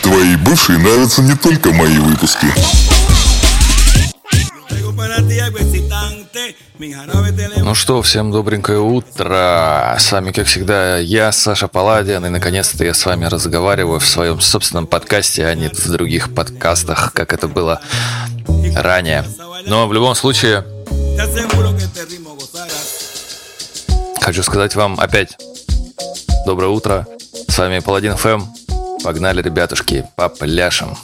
Твоей бывшей нравятся не только мои выпуски. Ну что, всем добренькое утро. С вами, как всегда, я, Саша Паладин. И, наконец-то, я с вами разговариваю в своем собственном подкасте, а не в других подкастах, как это было ранее. Но в любом случае, хочу сказать вам опять доброе утро. С вами Паладин ФМ. Погнали, ребятушки, по пляшам.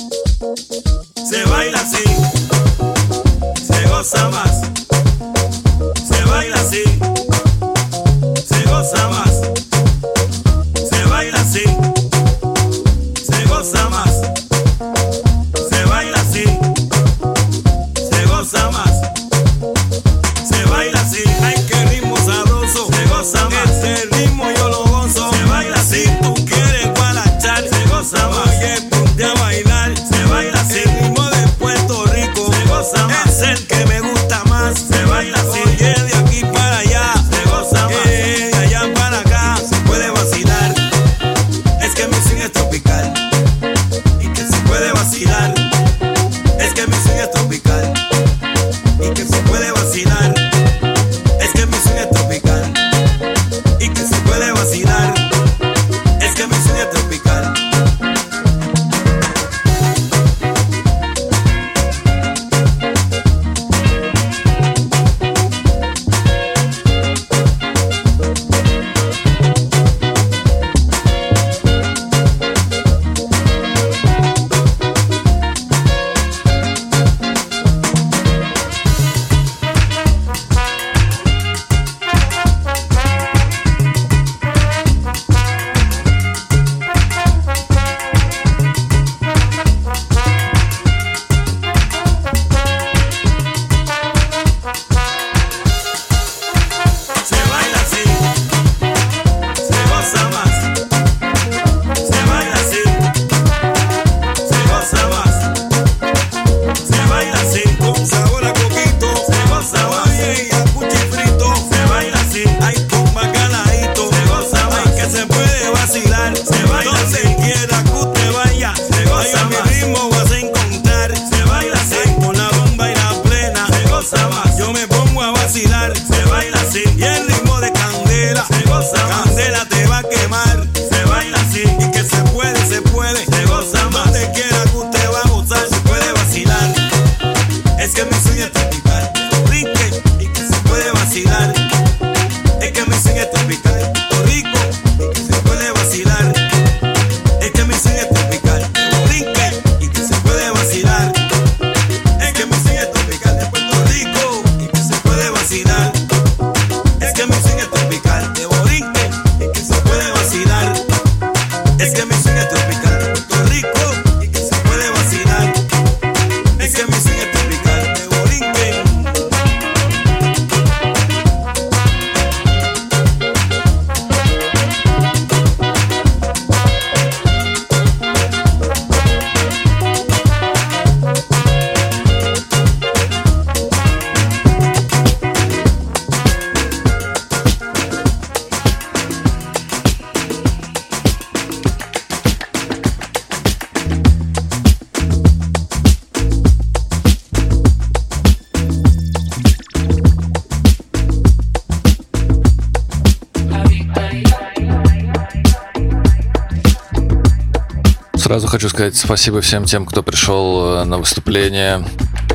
Сразу хочу сказать спасибо всем тем, кто пришел на выступление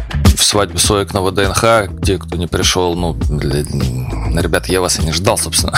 в свадьбу Соек на ВДНХ. Те, кто не пришел, ребята, я вас и не ждал, собственно.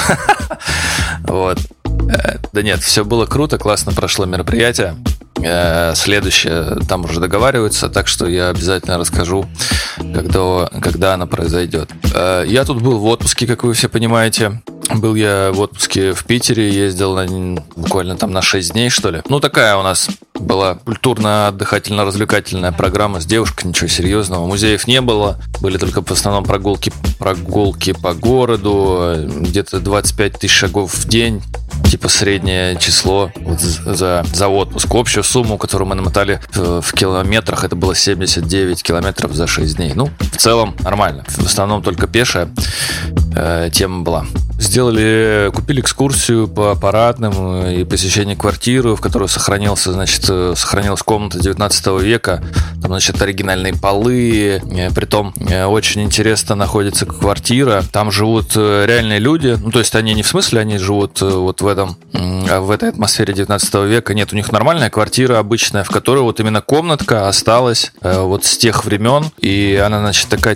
Вот. Да нет, все было круто, классно прошло мероприятие. Следующее там уже договариваются, так что я обязательно расскажу, когда оно произойдет. Я тут был в отпуске, как вы все понимаете. Был я в отпуске в Питере, ездил буквально там на 6 дней, что ли. Ну, такая у нас была культурно-отдыхательно-развлекательная программа с девушкой, ничего серьезного. Музеев не было, были только в основном прогулки по городу, где-то 25 тысяч шагов в день. Типа среднее число вот за отпуск. Общую сумму, которую мы намотали в километрах, это было 79 километров за 6 дней. Ну, в целом нормально. В основном только пешая. тема была. Купили экскурсию по парадным и посещение квартиры, в которой сохранилась комната 19 века. Там, оригинальные полы. Притом очень интересно находится квартира. Там живут реальные люди. Ну, то есть они не в смысле, они живут вот в этой атмосфере 19 века. Нет, у них нормальная квартира обычная, в которой вот именно комнатка осталась вот с тех времен. И она, такая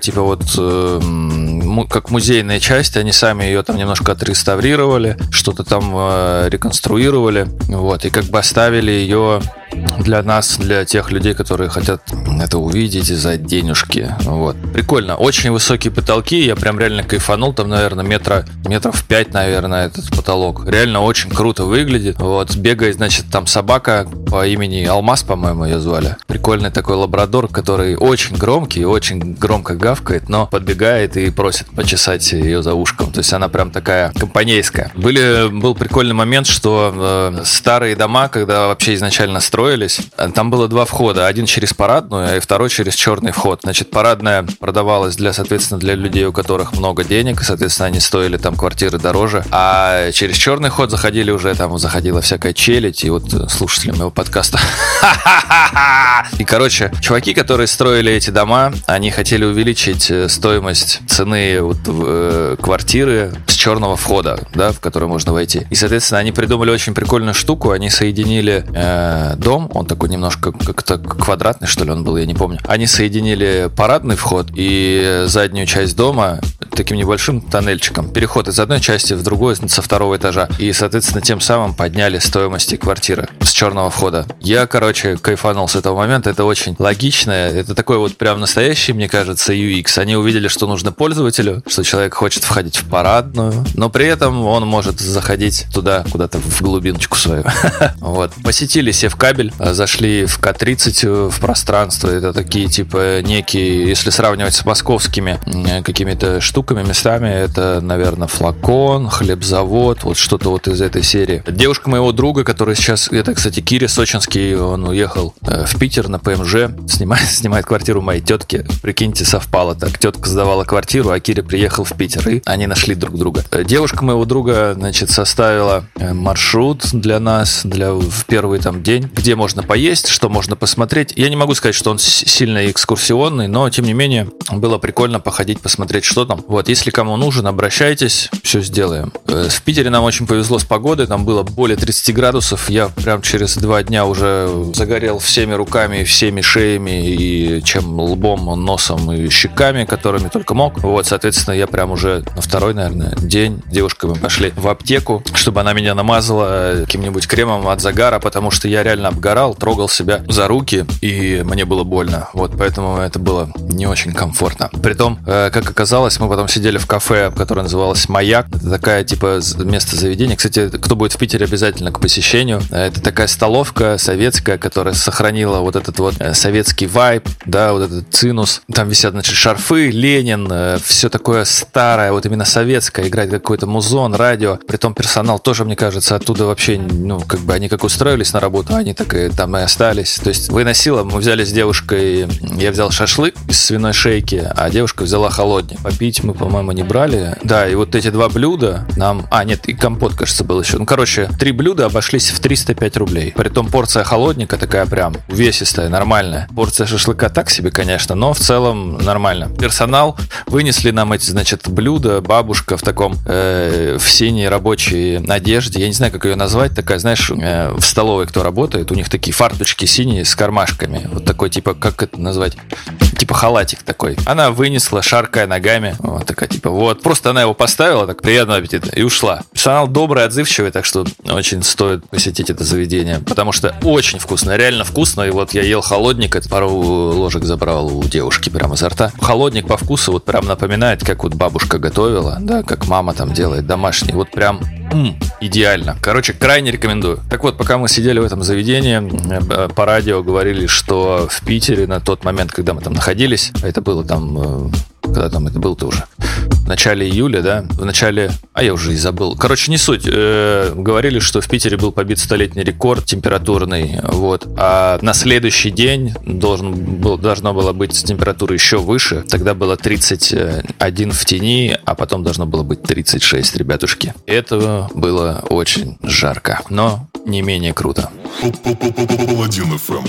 как музейная часть. Они сами ее там немножко отреставрировали, что-то там реконструировали, вот, и оставили ее для нас, для тех людей, которые хотят это увидеть за денежки. Вот. Прикольно. Очень высокие потолки. Я прям реально кайфанул. Там, наверное, метров 5, наверное, этот потолок. Реально очень круто выглядит. Вот. Бегает, там собака по имени Алмаз, по-моему, ее звали. Прикольный такой лабрадор, который очень громкий, очень громко гавкает, но подбегает и просит почесать ее за ушком. То есть она прям такая компанейская. Был прикольный момент, что старые дома, когда вообще изначально строились, там было 2 входа. Один через парадную, и второй через черный вход. Парадная продавалась соответственно, для людей, у которых много денег, и, соответственно, они стоили там квартиры дороже. А через черный ход заходила всякая челядь, и вот слушатели моего подкаста. И, чуваки, которые строили эти дома, они хотели увеличить стоимость цены квартиры с черного входа, в который можно войти. И, соответственно, они придумали очень прикольную штуку. Они соединили дом, он такой немножко как-то квадратный, что ли, он был, я не помню. Они соединили парадный вход и заднюю часть дома таким небольшим тоннельчиком. Переход из одной части в другую со 2-го этажа. И, соответственно, тем самым подняли стоимость квартиры с черного входа. Я, кайфанул с этого момента. Это очень логично. Это такой прям настоящий, мне кажется, UX. Они увидели, что нужно пользователю, что человек хочет входить в парадную, но при этом он может заходить туда, куда-то в глубиночку свою. Вот. Посетили Севкабель, зашли в К-30 в пространство. Это такие, некие, если сравнивать с московскими какими-то штуками, местами, это, наверное, Флакон, хлебзавод, вот что-то из этой серии. Девушка моего друга, который сейчас, это, кстати, Киря Сочинский, он уехал в Питер на ПМЖ, снимает квартиру моей тетки. Прикиньте, совпало так. Тетка сдавала квартиру, а Киря приехал в Питер, и они нашли друг друга. Девушка моего друга, составила маршрут для нас, в первый день, где можно поесть, что можно посмотреть. Я не могу сказать, что он сильно экскурсионный, но, тем не менее, было прикольно походить, посмотреть, что там. Вот, если кому нужен, обращайтесь, все сделаем. В Питере нам очень повезло с погодой, там было более 30 градусов. Я прям через 2 дня уже загорел всеми руками, всеми шеями, и чем лбом, носом и щеками, которыми только мог. Вот, соответственно, я прям уже на 2-й, наверное, день с девушкой мы пошли в аптеку, чтобы она меня намазала каким-нибудь кремом от загара, потому что я реально обгорал, трогал себя за руки, и мне было больно. Вот, поэтому это было не очень комфортно. Притом, как оказалось, мы потом сидели в кафе, которое называлось «Маяк». Это такая, место заведения. Кстати, кто будет в Питере, обязательно к посещению. Это такая столовка советская, которая сохранила этот советский вайб, этот цинус. Там висят, шарфы, Ленин, все такое старое, именно советское. Играет какой-то музон, радио. Притом персонал тоже, мне кажется, оттуда вообще, они как устроились на работу, они так и там и остались. То есть выносила, мы взяли с девушкой, я взял шашлык из свиной шейки, а девушка взяла холодник. Попить мы, по-моему, не брали. Да, и эти 2 блюда нам... нет, и компот, кажется, был еще. 3 блюда обошлись в 305 рублей. Притом порция холодника такая прям увесистая, нормальная. Порция шашлыка так себе, конечно, но в целом нормально. Персонал вынесли нам эти, блюда. Бабушка в таком, в синей рабочей одежде. Я не знаю, как ее назвать. Такая, в столовой, кто работает, у них такие фарточки синие с кармашками. Вот такой, как это назвать? Халатик такой. Она вынесла, шаркая ногами. Вот такая, просто она его поставила, так, приятного аппетита, и ушла. Персонал добрый, отзывчивый, так что очень стоит посетить это заведение, потому что очень вкусно, реально вкусно. И я ел холодник, пару ложек забрал у девушки прямо изо рта. Холодник по вкусу прям напоминает, как бабушка готовила, как мама там делает домашний. Прям идеально. Крайне рекомендую. Так вот, пока мы сидели в этом заведении, по радио говорили, что в Питере на тот момент, когда мы там находились, а это было там... Когда там это было-то уже? в начале июля, да, в начале... А я уже и забыл. Короче, не суть. Говорили, что в Питере был побит столетний рекорд температурный, вот. А на следующий день должно было быть температура еще выше. Тогда было 31 в тени, а потом должно было быть 36, ребятушки. Это было очень жарко, но не менее круто. Паладин FM.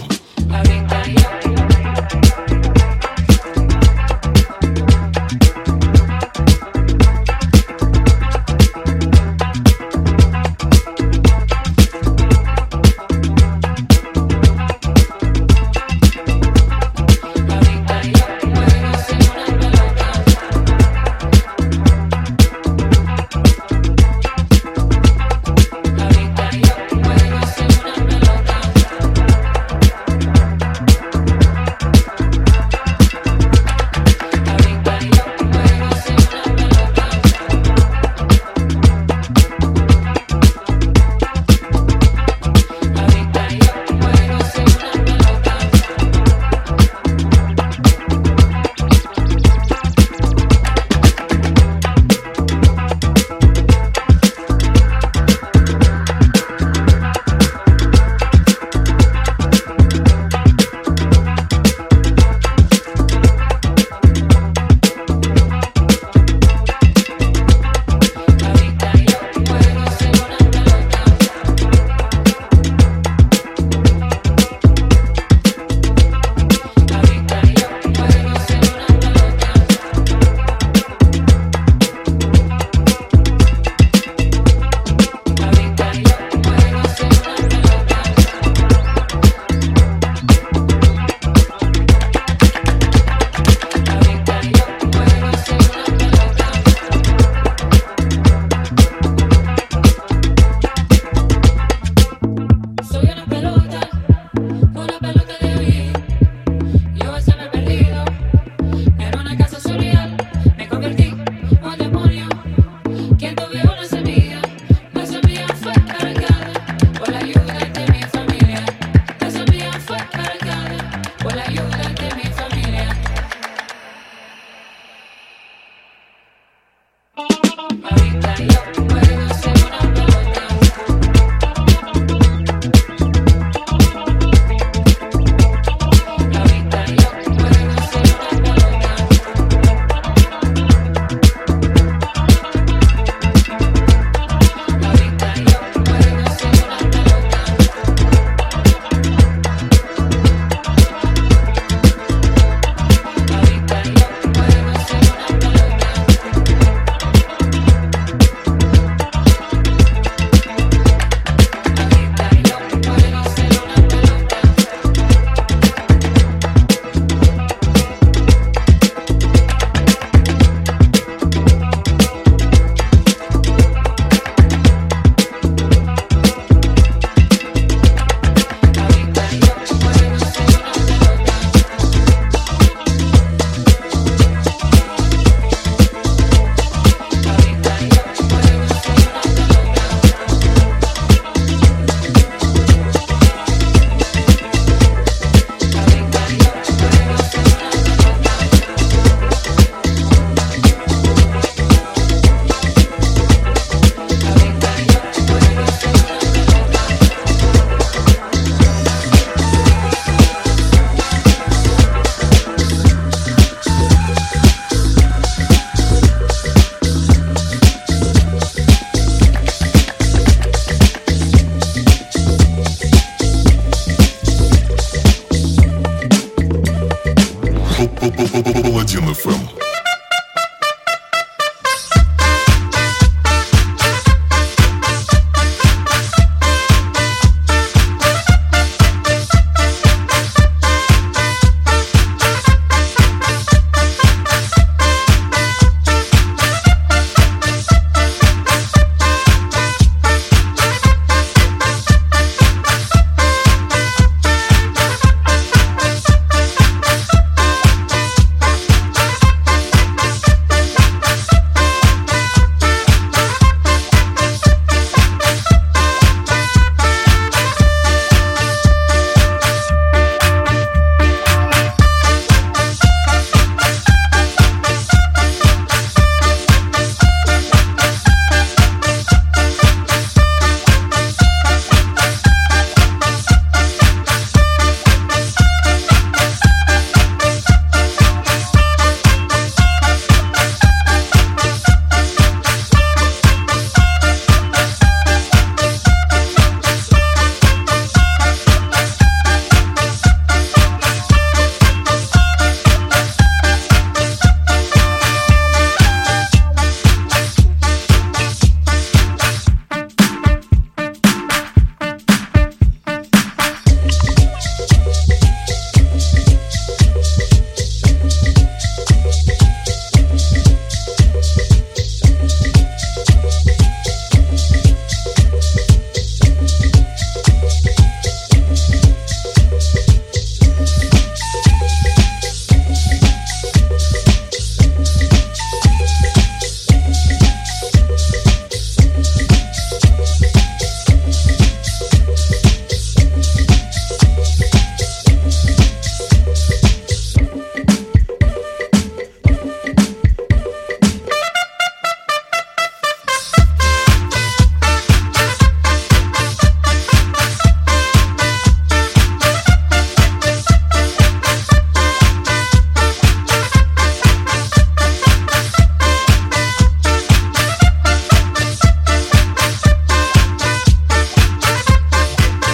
Паладин FM.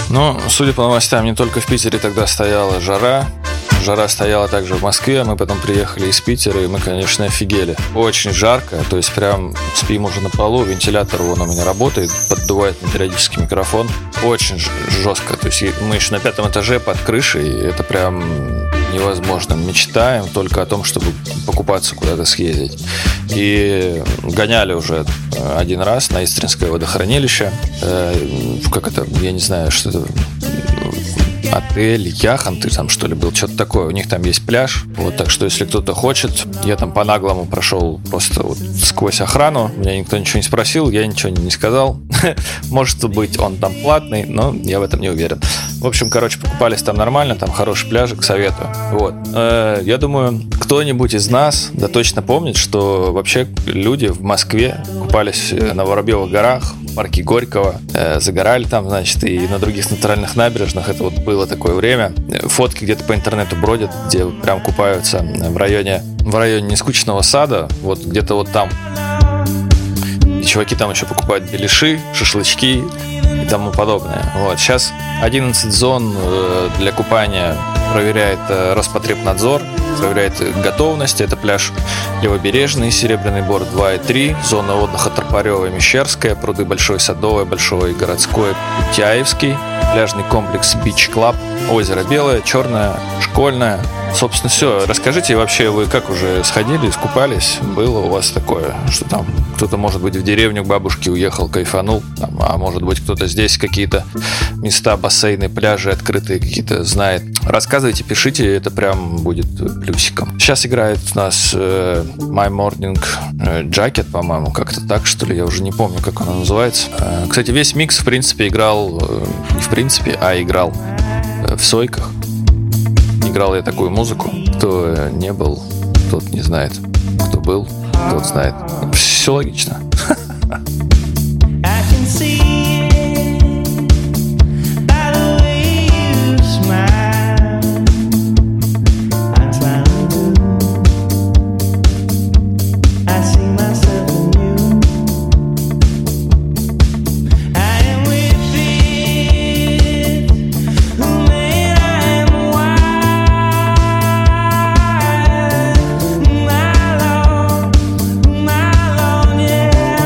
Ну, судя по новостям, не только в Питере тогда стояла жара. Жара стояла также в Москве, мы потом приехали из Питера, и мы, конечно, офигели. Очень жарко, то есть прям спим уже на полу, вентилятор вон у меня работает, поддувает периодически микрофон. Очень жестко, то есть мы еще на 5 этаже под крышей, и это прям невозможно. Мечтаем только о том, чтобы покупаться, куда-то съездить. И гоняли уже один раз на Истринское водохранилище. Как это, я не знаю, что это... Отель Яхонты там, что ли, был, что-то такое. У них там есть пляж. Вот, так что, если кто-то хочет, я там по-наглому прошел просто вот сквозь охрану. Меня никто ничего не спросил, я ничего не сказал. Может быть, он там платный, но я в этом не уверен. В общем, короче, покупались там нормально, там хороший пляжик, советую. Вот. Я думаю, кто-нибудь из нас да точно помнит, что вообще люди в Москве купались на Воробьевых горах, в парке Горького, загорали там, значит, и на других натуральных набережных. Это вот было такое время. Фотки где-то по интернету бродят, где прям купаются в районе Нескучного сада, вот где-то вот там. И чуваки там еще покупают беляши, шашлычки и тому подобное. Вот. Сейчас 11 зон для купания проверяет Роспотребнадзор, проверяет готовность. Это пляж Левобережный, Серебряный Бор 2 и 3, зона отдыха Тропарева и Мещерская, пруды Большой Садовый, Большой Городской, Путяевский, пляжный комплекс Beach Club, озеро Белое, Черное, Школьное. Собственно, все. Расскажите вообще, вы как уже сходили, искупались? Было у вас такое, что там кто-то, может быть, в деревню к бабушке уехал, кайфанул, там, а может быть, кто-то здесь какие-то места, бассейны, пляжи открытые какие-то знает. Рассказывайте, пишите, это прям будет плюсиком. Сейчас играет у нас My Morning Jacket, по-моему, как-то так, что ли, я уже не помню, как она называется. Кстати, весь микс, в принципе, играл, не в принципе, а играл в Сойках. Играл я такую музыку. Кто не был, тот не знает. Кто был, тот знает. Все логично. Yeah.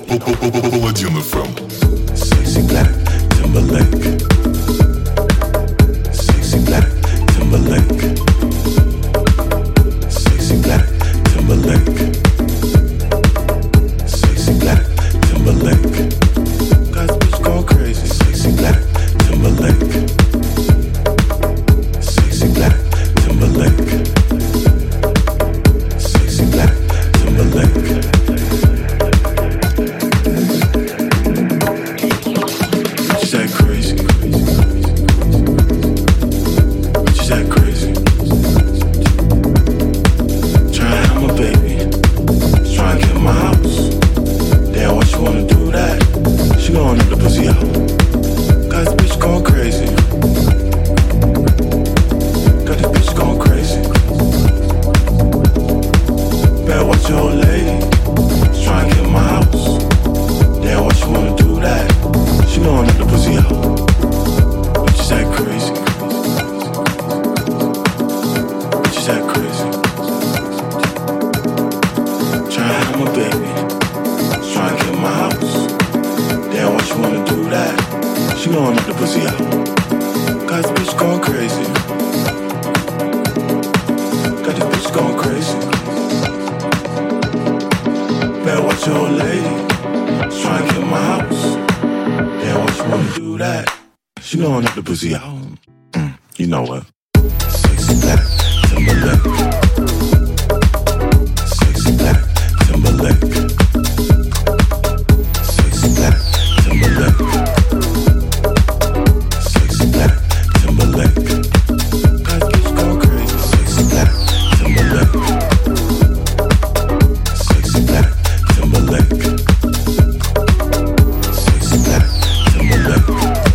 Паладин FM. Sexy black Timberlake. Sexy black Timberlake. Sexy black Timberlake. Sexy black Timberlake. Got this bitch going crazy. Sexy black Timberlake. Sexy black Timberlake. Sexy black Timberlake. Pussy out. You know what? Sexy black Timberlake. Sexy black Timberlake. Sexy black Timberlake. Sexy black Timberlake. Got bitch going crazy. Sexy black Timberlake. Sexy black Timberlake. Sexy black Timberlake.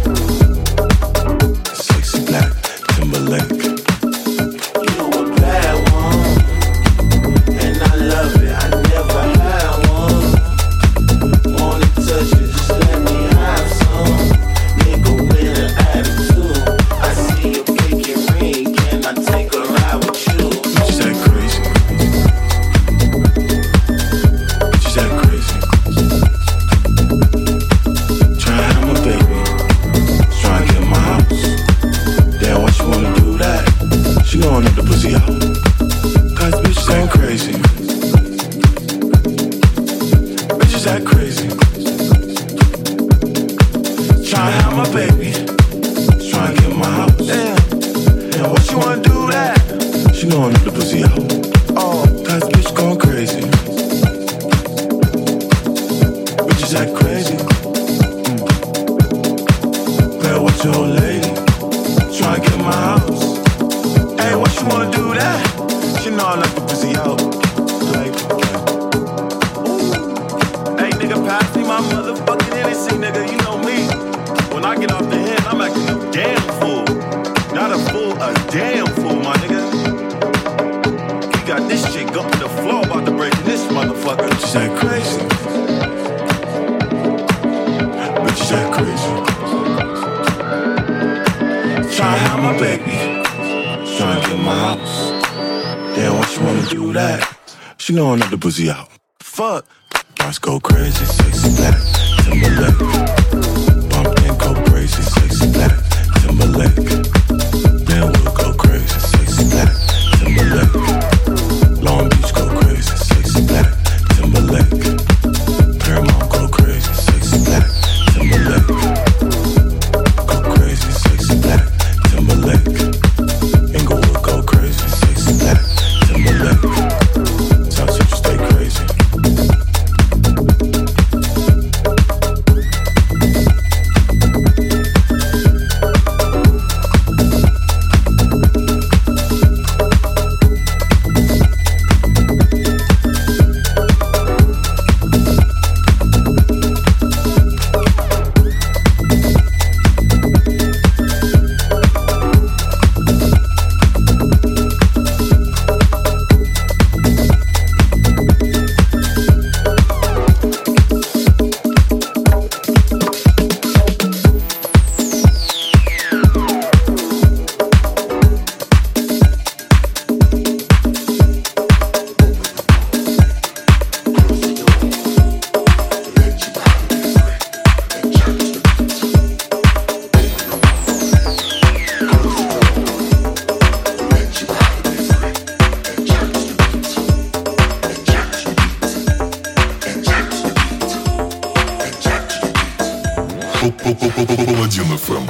She know another pussy out. Fuck. Boss go crazy. Sexy black Timberlake. Bump and go crazy. Sexy black Timberlake. Then we'll go crazy. Sexy black Timberlake. Long Beach go crazy. Sexy black Timberlake. Paramount go crazy. Sexy black Timberlake. Go crazy. Sexy black Timberlake. Inglewood go crazy. Sexy black Timberlake. Паладин FM.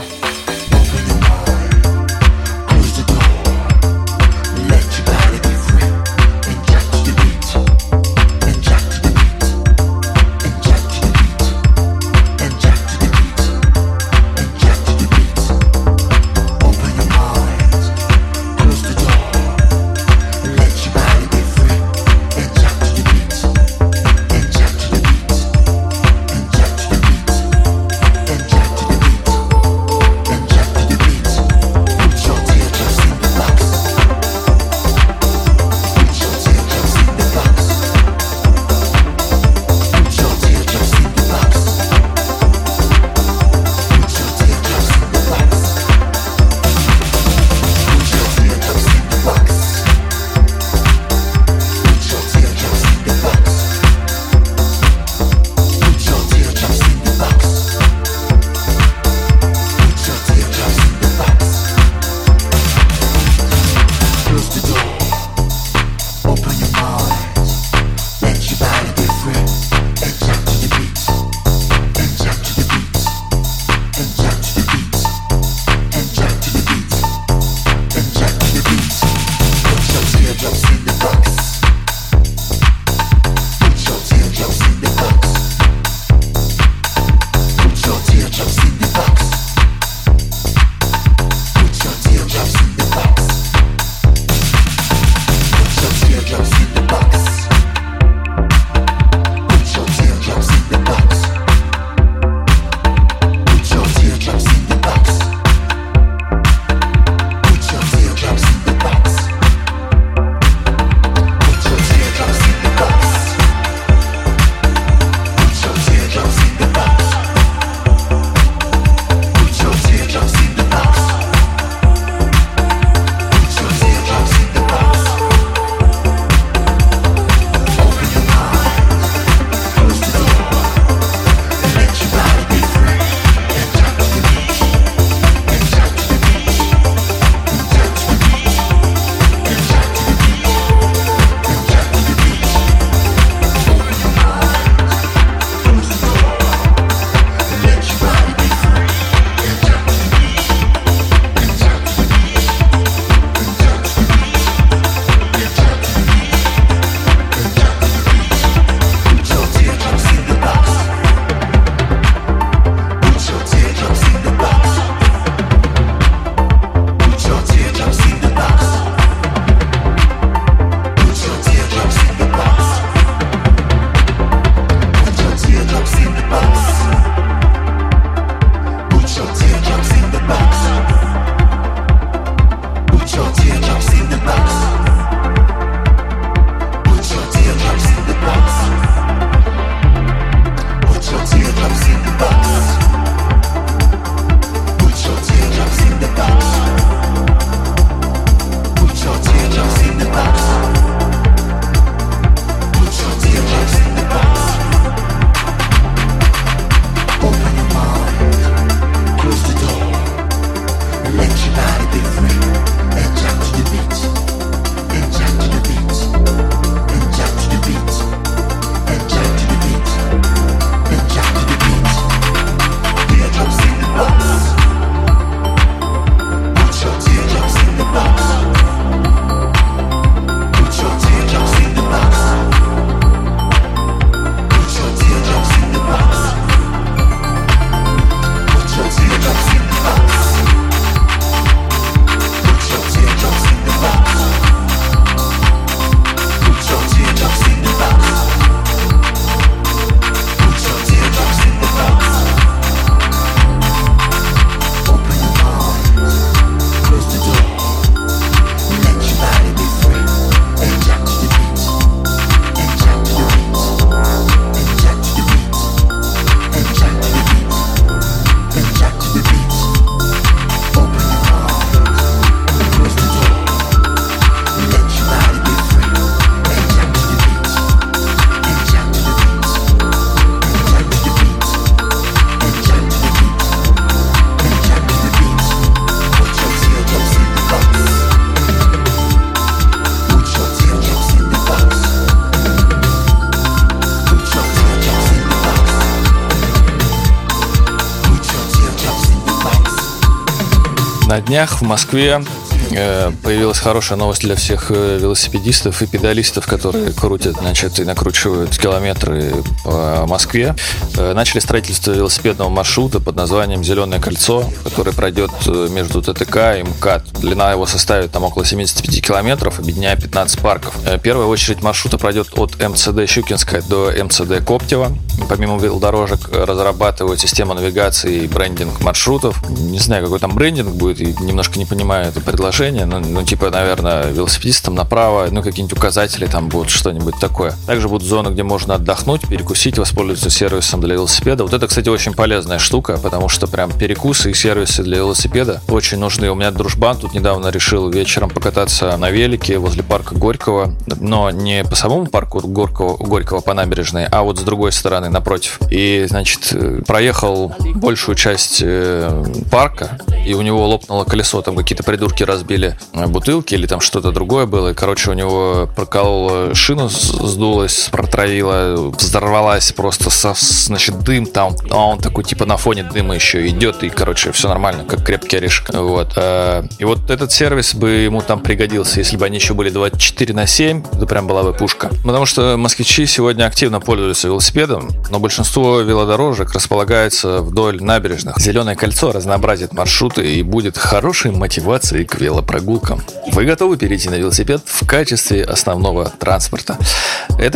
На днях в Москве появилась хорошая новость для всех велосипедистов и педалистов, которые крутят, значит, и накручивают километры по Москве. Начали строительство велосипедного маршрута под названием «Зеленое кольцо», который пройдет между ТТК и МКАД. Длина его составит там около 75 километров, объединяя 15 парков. Первая очередь маршрута пройдет от МЦД Щукинская до МЦД Коптева. Помимо велодорожек разрабатывают систему навигации и брендинг маршрутов. Не знаю, какой там брендинг будет, и немножко не понимаю это предложение. Ну, типа, наверное, велосипедистам направо, какие-нибудь указатели там будут, что-нибудь такое. Также будут зоны, где можно отдохнуть, перекусить, воспользоваться сервисом для велосипеда. Вот это, кстати, очень полезная штука, потому что прям перекусы и сервисы для велосипеда очень нужны. У меня дружбан тут недавно решил вечером покататься на велике возле парка Горького, но не по самому парку Горького по набережной, а вот с другой стороны, напротив. И, значит, проехал большую часть парка, и у него лопнуло колесо, там какие-то придурки разбили бутылки или там что-то другое было. И, короче, у него проколола шину, сдулась, протравила, взорвалась просто, значит, дым там. А он такой, типа, на фоне дыма еще идет, и, короче, все нормально, как крепкий орешек. Вот. И вот этот сервис бы ему там пригодился, если бы они еще были 24/7, это прям была бы пушка. Потому что москвичи сегодня активно пользуются велосипедом, но большинство велодорожек располагается вдоль набережных. Зеленое кольцо разнообразит маршруты и будет хорошей мотивацией к велопрогулкам. Вы готовы перейти на велосипед в качестве основного транспорта? Это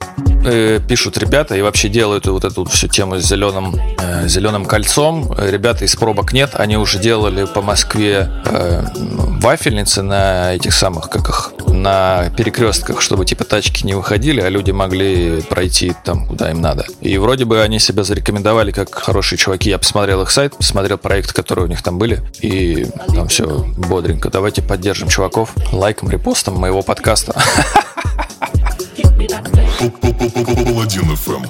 пишут ребята и вообще делают вот эту всю тему с зеленым кольцом. Ребята из пробок нет, они уже делали по Москве вафельницы на этих самых, на перекрестках, чтобы типа тачки не выходили, а люди могли пройти там, куда им надо. И вроде бы они себя зарекомендовали как хорошие чуваки. Я посмотрел их сайт, посмотрел проекты, которые у них там были, и там все бодренько. Давайте поддержим чуваков лайком, репостом моего подкаста. Паладин FM.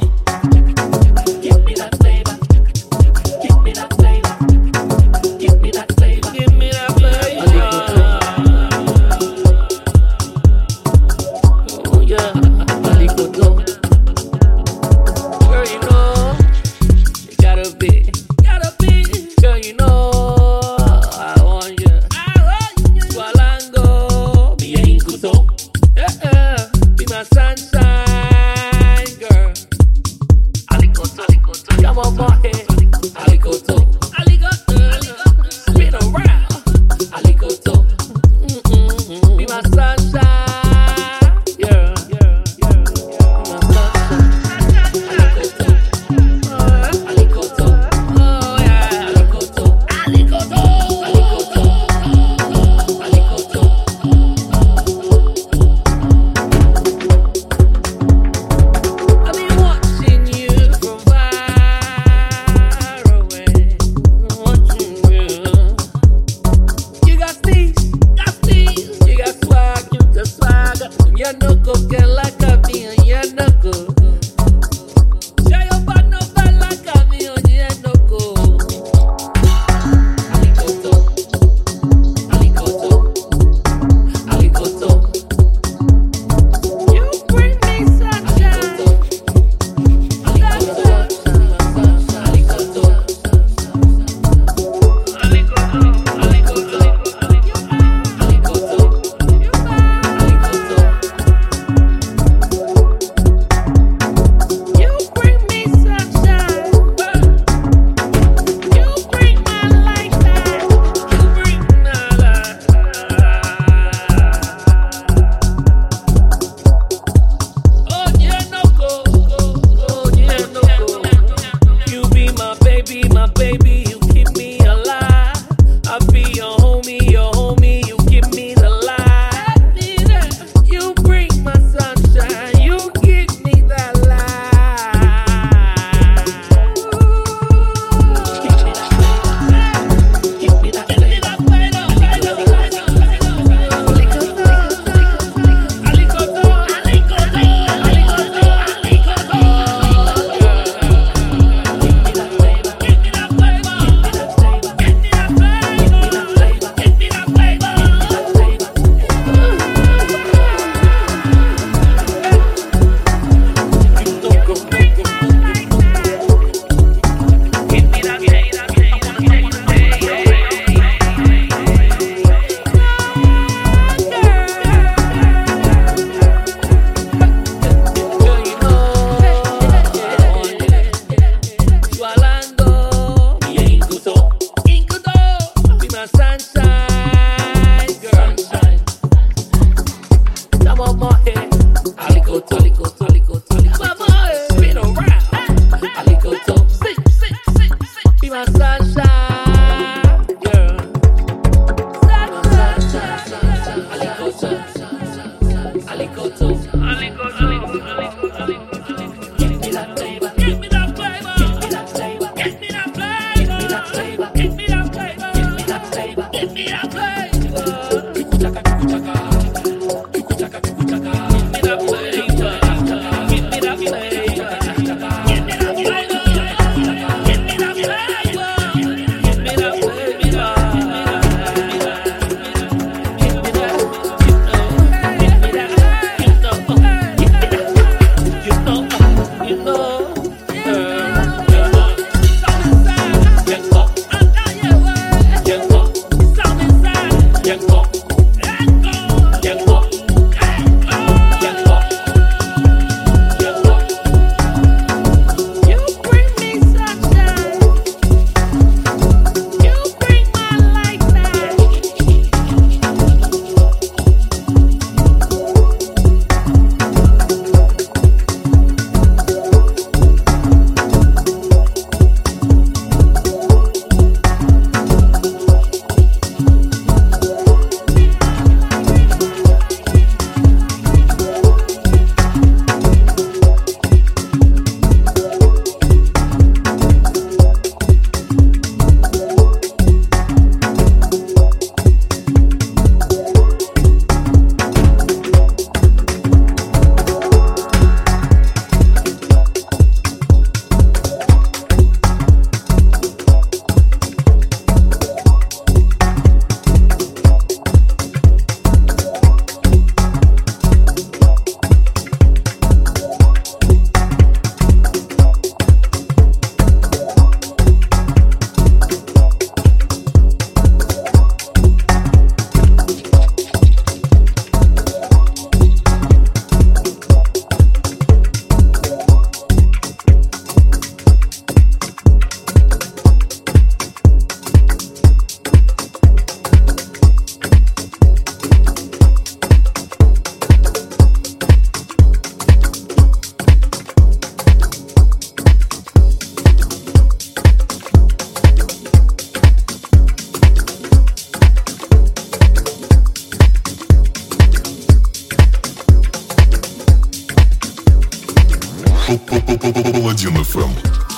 Паладин FM.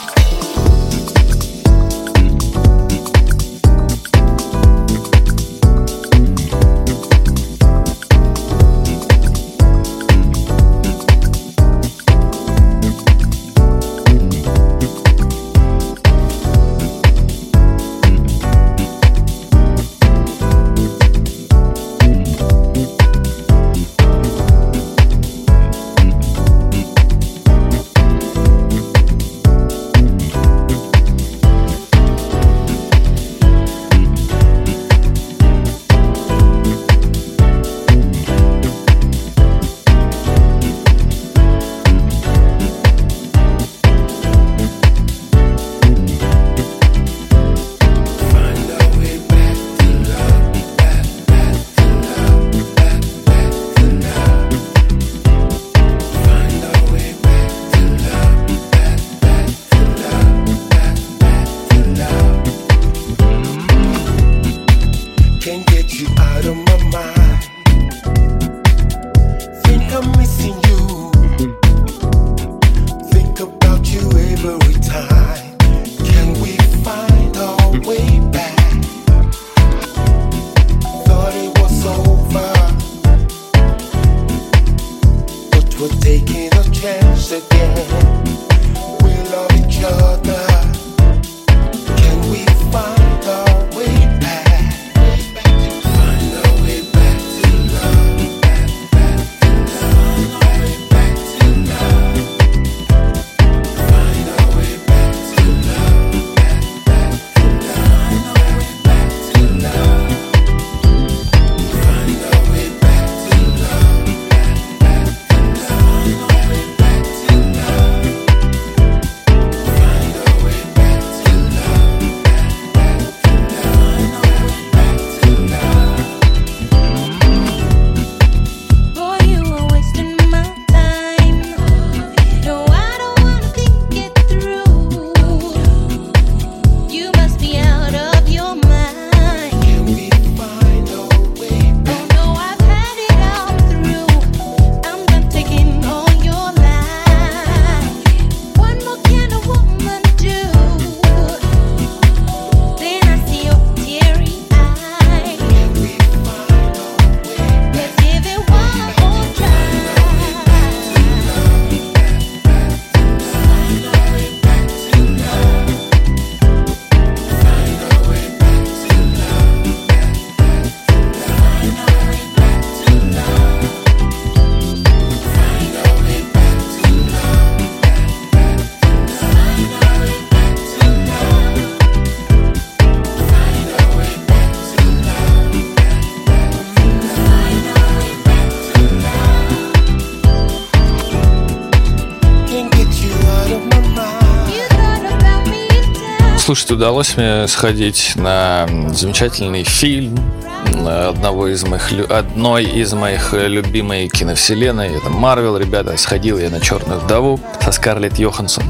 Слушайте, удалось мне сходить на замечательный фильм одной из моих любимой киновселенной. Это Марвел, ребята. Сходил я на «Черную вдову» со Скарлетт Йоханссон.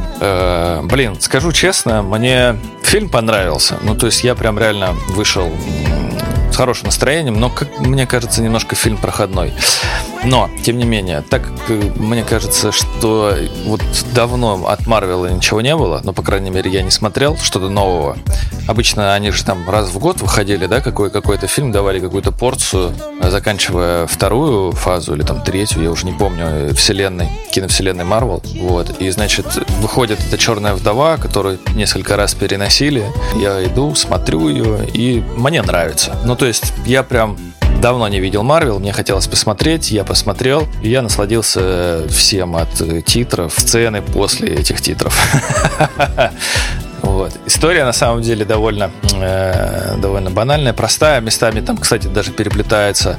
Скажу честно, мне фильм понравился. Ну, то есть я прям реально вышел с хорошим настроением, но, как мне кажется, немножко фильм проходной. Но, тем не менее, так как мне кажется, что вот давно от Марвела ничего не было, но, по крайней мере, я не смотрел что-то нового. Обычно они же там раз в год выходили, да, какой-то фильм, давали какую-то порцию, заканчивая вторую фазу или там третью, я уже не помню, киновселенной Марвел. Вот. И, значит, выходит эта «Черная вдова», которую несколько раз переносили. Я иду, смотрю ее, и мне нравится. Ну, то есть, я прям давно не видел Марвел, мне хотелось посмотреть, я посмотрел, и я насладился всем от титров, сцены после этих титров. Вот. История на самом деле довольно банальная, простая, местами там, кстати, даже переплетается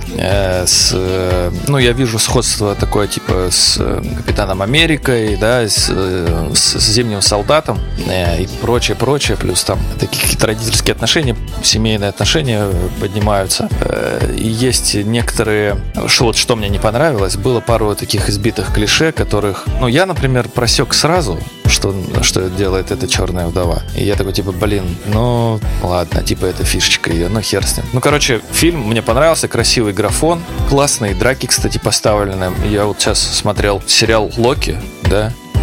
я вижу сходство такое типа с Капитаном Америкой, да, с Зимним солдатом и прочее, плюс там такие какие-то родительские отношения, семейные отношения поднимаются. И есть некоторые, что мне не понравилось, было пару таких избитых клише, которых, я, например, просек сразу, что делает эта «Черная вдова». И я такой, ладно, это фишечка ее, хер с ним. Фильм мне понравился, красивый графон, классные драки, кстати, поставлены. Я вот сейчас смотрел сериал «Локи», да,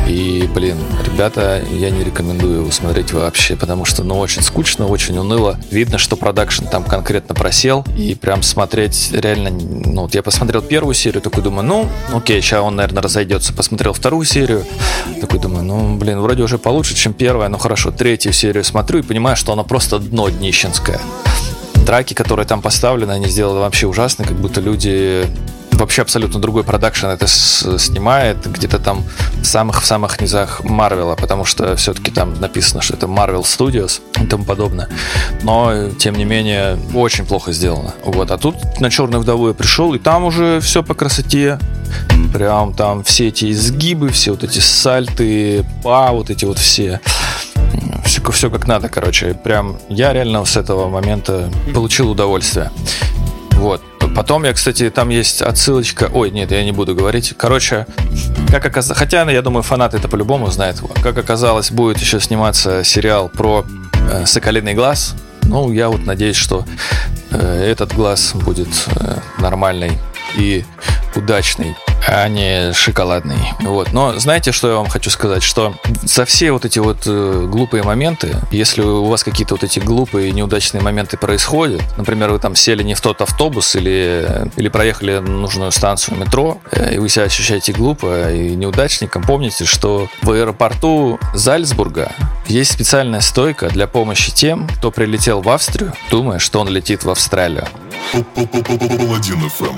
И, блин, ребята, я не рекомендую его смотреть вообще, потому что, очень скучно, очень уныло. Видно, что продакшн там конкретно просел, и прям смотреть реально... вот я посмотрел первую серию, такой думаю, окей, сейчас он, наверное, разойдется. Посмотрел вторую серию, такой думаю, вроде уже получше, чем первая, хорошо. Третью серию смотрю и понимаю, что она просто днищенское. Драки, которые там поставлены, они сделаны вообще ужасно, как будто люди... Вообще абсолютно другой продакшн это снимает, где-то там в самых низах Марвела, потому что все-таки там написано, что это Marvel Studios и тому подобное. Но, тем не менее, очень плохо сделано. А тут на «Черную вдову» я пришел, и там уже все по красоте. Прям там все эти изгибы, все вот эти сальты, вот эти вот все как надо, короче. Прям я реально с этого момента получил удовольствие. Потом кстати, там есть отсылочка... нет, я не буду говорить. Короче, хотя, я думаю, фанаты это по-любому знают. Как оказалось, будет еще сниматься сериал про «Соколиный глаз». Я надеюсь, что этот глаз будет нормальный и удачный, а не шоколадный. Но знаете, что я вам хочу сказать? Что за все эти глупые моменты, если у вас какие-то эти глупые неудачные моменты происходят, например, вы там сели не в тот автобус или проехали на нужную станцию метро, и вы себя ощущаете глупо и неудачником, помните, что в аэропорту Зальцбурга есть специальная стойка для помощи тем, кто прилетел в Австрию, думая, что он летит в Австралию. Паладин FM.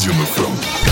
FM.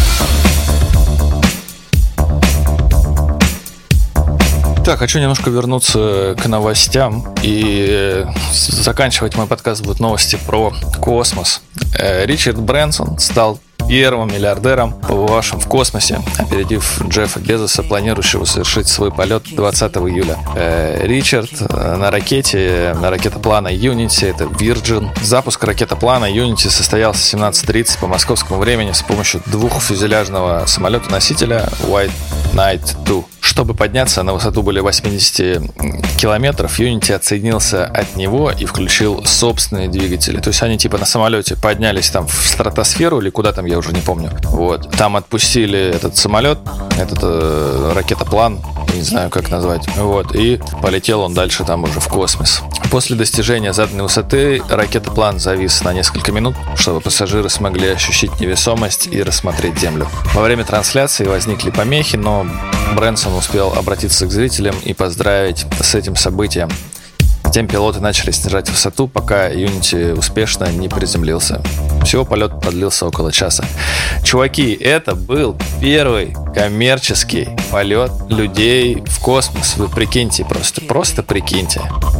Так, хочу немножко вернуться к новостям. И заканчивать мой подкаст будут новости про космос. Ричард Брэнсон стал первым миллиардером, побывавшим в космосе, опередив Джеффа Безоса, планирующего совершить свой полет 20 июля. Ричард на ракетоплана Unity, это Virgin. Запуск ракетоплана Unity состоялся в 17:30 по московскому времени с помощью двухфюзеляжного самолета-носителя White Knight 2. Чтобы подняться на высоту более 80 километров, Unity отсоединился от него и включил собственные двигатели. То есть они типа на самолете поднялись там в стратосферу или куда там, я уже не помню. Вот. Там отпустили этот самолет, этот ракетоплан, не знаю, как назвать. Вот. И полетел он дальше там уже в космос. После достижения заданной высоты ракетоплан завис на несколько минут, чтобы пассажиры смогли ощутить невесомость и рассмотреть Землю. Во время трансляции возникли помехи, но Брэнсон успел обратиться к зрителям и поздравить с этим событием. Затем пилоты начали снижать высоту, пока Unity успешно не приземлился. Всего полет продлился около часа. Чуваки, это был первый коммерческий полет людей в космос. Вы прикиньте просто прикиньте.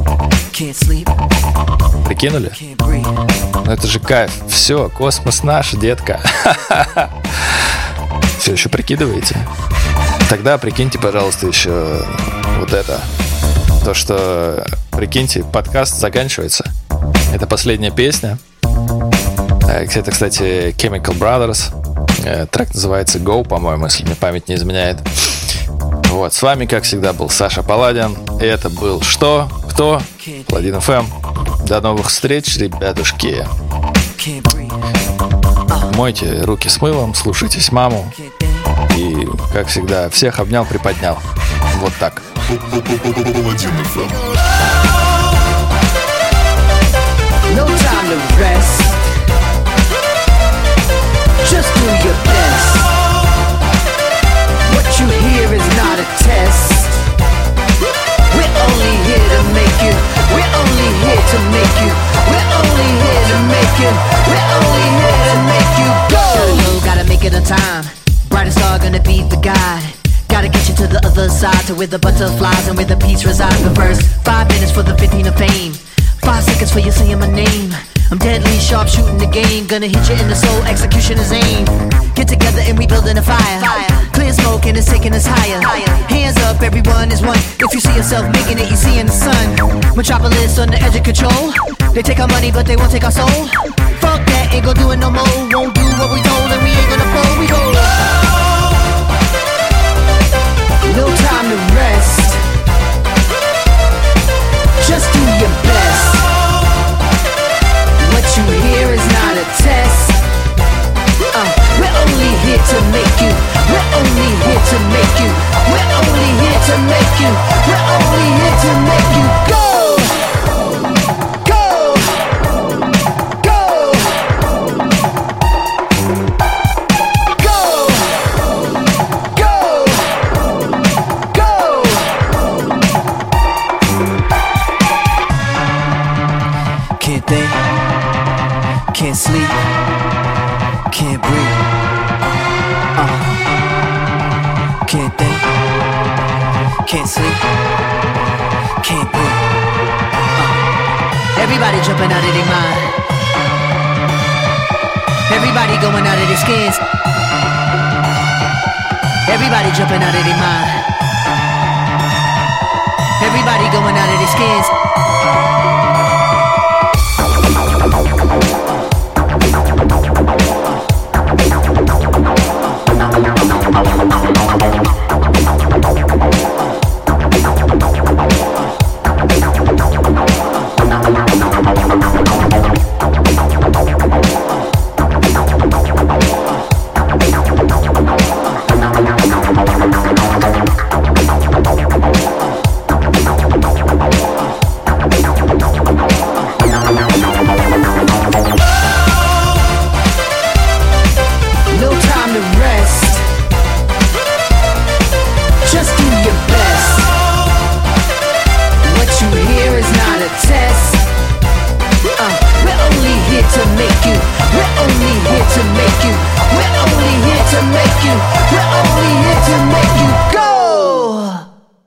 Прикинули? Ну это же кайф. Все, космос наш, детка. Все еще прикидываете? Тогда прикиньте, пожалуйста, еще вот это. То, что, прикиньте, подкаст заканчивается. Это последняя песня. Это, кстати, Chemical Brothers. Трек называется Go, по-моему, если мне память не изменяет. Вот, с вами, как всегда, был Саша Паладин. И это был что? Кто? Паладин FM. До новых встреч, ребятушки. Мойте руки с мылом, слушайтесь маму. И, как всегда, всех обнял, приподнял. Вот так. Паладин FM. No time to rest. Just do your best. What you hear is not a test. We're only here to make you. We're only here to make you. We're only here to make you. We're only here to make you go. Gotta make it on time. Brightest star gonna be the guide. Gotta get you to the other side, to where the butterflies and where the peace resides. But first, 5 minutes for the 15 of fame. 5 seconds for you saying my name. I'm deadly sharp shooting the game. Gonna hit you in the soul, execution is aim. Get together and we building a fire. Clear smoke and it's taking us higher. Hands up, everyone is one. If you see yourself making it, you see in the sun. Metropolis on the edge of control. They take our money but they won't take our soul. Fuck that, ain't gon' do it no more. Won't do what we told and we ain't gonna fold. We go. No time to rest. Just do your best. What you hear is not a test. We're only here to make you. We're only here to make you. We're only here to make you. We're only here to make you go. Go. Go. Go. Go. Go. Can't think, can't sleep, can't breathe. Can't think, can't sleep, can't breathe. Everybody jumping out of their mind. Everybody going out of their skins. Everybody jumping out of their mind. Everybody going out of their skins. make you. We're